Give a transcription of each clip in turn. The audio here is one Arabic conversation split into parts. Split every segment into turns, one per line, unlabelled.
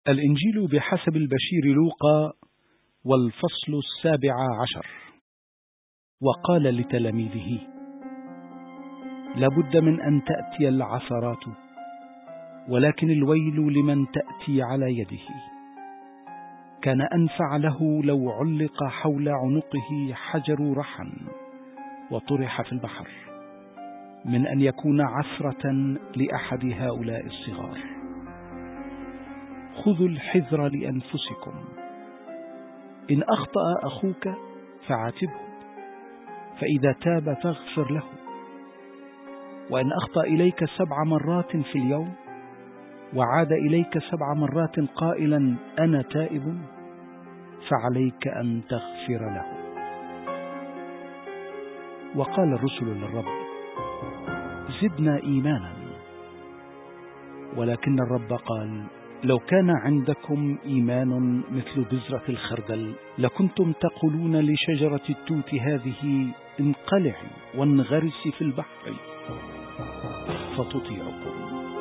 الإنجيل بحسب البشير لوقا، والفصل 17. وقال لتلاميذه: لابد من أن تأتي العثرات، ولكن الويل لمن تأتي على يده. كان أنفع له لو علق حول عنقه حجر رحى وطرح في البحر، من أن يكون عثرة لأحد هؤلاء الصغار. خذوا الحذر لأنفسكم. إن أخطأ أخوك فعاتبه، فإذا تاب فاغفر له. وإن أخطأ إليك 7 مرات في اليوم، وعاد إليك 7 مرات قائلا أنا تائب، فعليك أن تغفر له. وقال الرسل للرب: زدنا إيمانا. ولكن الرب قال: لو كان عندكم إيمان مثل بذرة الخردل، لكنتم تقولون لشجرة التوت هذه انقلعي وانغرسي في البحر، فتطيعكم.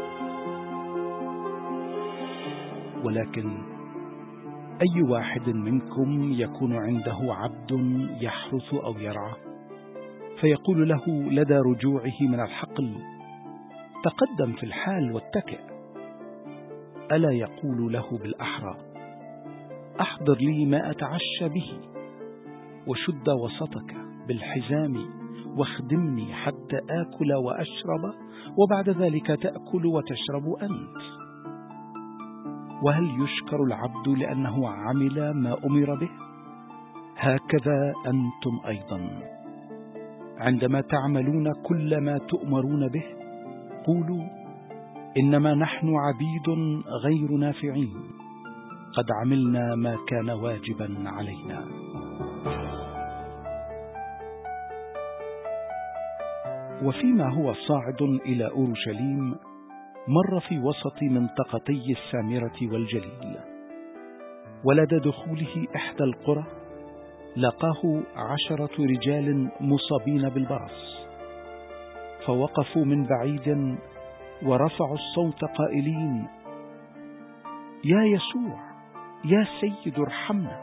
ولكن أي واحد منكم يكون عنده عبد يحرث أو يرعى، فيقول له لدى رجوعه من الحقل: تقدم في الحال واتكئ، ألا يقول له بالأحرى: أحضر لي ما أتعشى به، وشد وسطك بالحزام، واخدمني حتى آكل وأشرب، وبعد ذلك تأكل وتشرب أنت. وهل يشكر العبد لأنه عمل ما أمر به؟ هكذا أنتم أيضا، عندما تعملون كل ما تؤمرون به، قولوا: إنما نحن عبيد غير نافعين، قد عملنا ما كان واجبا علينا. وفيما هو صاعد إلى أورشليم، مر في وسط منطقتي السامرة والجليل، ولدى دخوله إحدى القرى لقاه 10 رجال مصابين بالبرص، فوقفوا من بعيد ورفعوا الصوت قائلين: يا يسوع، يا سيد، ارحمنا.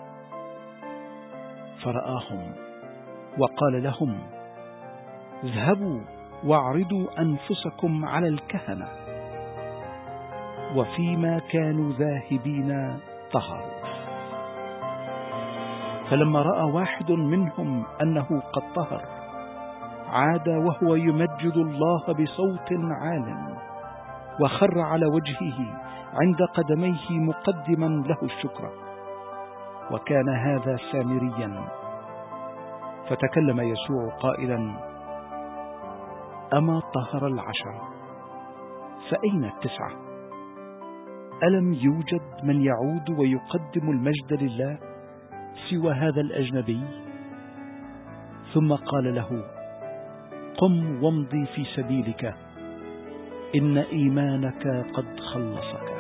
فرآهم وقال لهم: اذهبوا واعرضوا أنفسكم على الكهنة. وفيما كانوا ذاهبين طهروا. فلما رأى واحد منهم أنه قد طهر، عاد وهو يمجد الله بصوت عال، وخر على وجهه عند قدميه مقدما له الشكر، وكان هذا سامريا. فتكلم يسوع قائلا: أما طهر 10، فأين 9؟ ألم يوجد من يعود ويقدم المجد لله سوى هذا الأجنبي؟ ثم قال له: قم وامضي في سبيلك، إن إيمانك قد خلصك.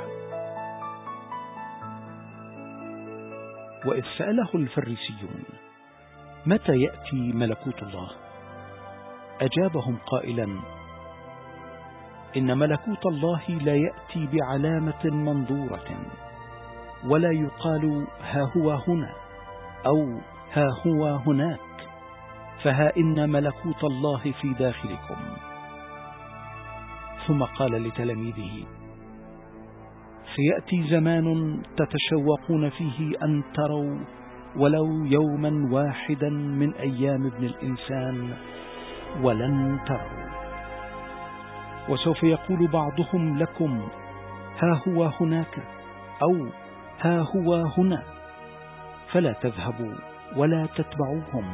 وإذ سأله الفريسيون: متى يأتي ملكوت الله؟ أجابهم قائلا: إن ملكوت الله لا يأتي بعلامة منظورة، ولا يقال ها هو هنا أو ها هو هناك، فها إن ملكوت الله في داخلكم. ثم قال لتلاميذه: سيأتي زمان تتشوقون فيه أن تروا ولو يوما واحدا من أيام ابن الإنسان، ولن تروا. وسوف يقول بعضهم لكم: ها هو هناك، أو ها هو هنا، فلا تذهبوا ولا تتبعوهم.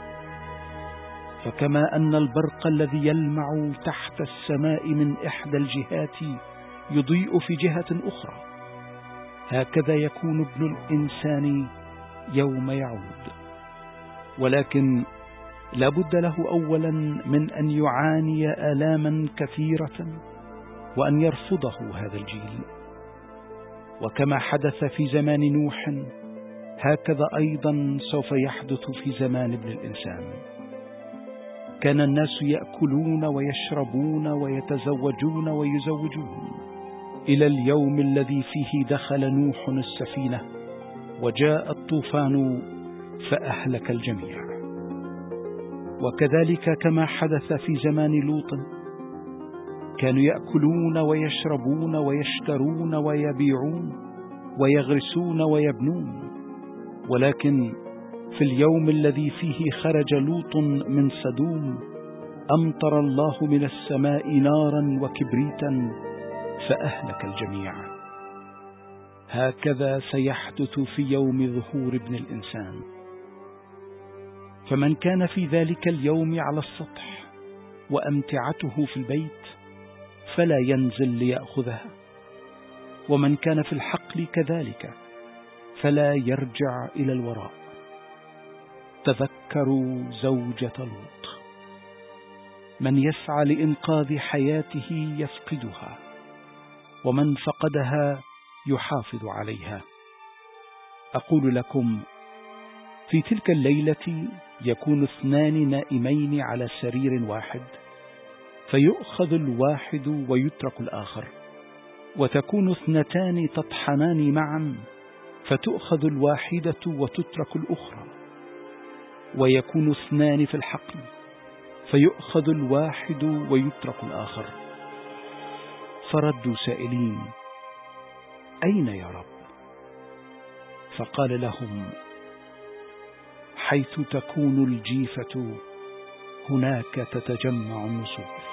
فكما أن البرق الذي يلمع تحت السماء من إحدى الجهات يضيء في جهة أخرى، هكذا يكون ابن الإنسان يوم يعود. ولكن لابد له أولا من أن يعاني آلاما كثيرة، وأن يرفضه هذا الجيل. وكما حدث في زمان نوح، هكذا أيضا سوف يحدث في زمان ابن الإنسان. كان الناس يأكلون ويشربون ويتزوجون ويزوجون، إلى اليوم الذي فيه دخل نوح السفينة وجاء الطوفان فأهلك الجميع. وكذلك كما حدث في زمان لوط، كانوا يأكلون ويشربون ويشترون ويبيعون ويغرسون ويبنون، ولكن في اليوم الذي فيه خرج لوط من سدوم أمطر الله من السماء نارا وكبريتا فأهلك الجميع. هكذا سيحدث في يوم ظهور ابن الإنسان. فمن كان في ذلك اليوم على السطح وأمتعته في البيت فلا ينزل ليأخذها، ومن كان في الحقل كذلك فلا يرجع إلى الوراء. تذكروا زوجة لوط. من يسعى لإنقاذ حياته يفقدها، ومن فقدها يحافظ عليها. أقول لكم، في تلك الليلة يكون 2 نائمين على سرير واحد، فيؤخذ الواحد ويترك الآخر، وتكون 2 تطحنان معا، فتؤخذ الواحدة وتترك الأخرى، ويكون 2 في الحقل، فيؤخذ الواحد ويترك الآخر. فردوا سائلين: أين يا رب؟ فقال لهم: حيث تكون الجيفة هناك تتجمع النسور.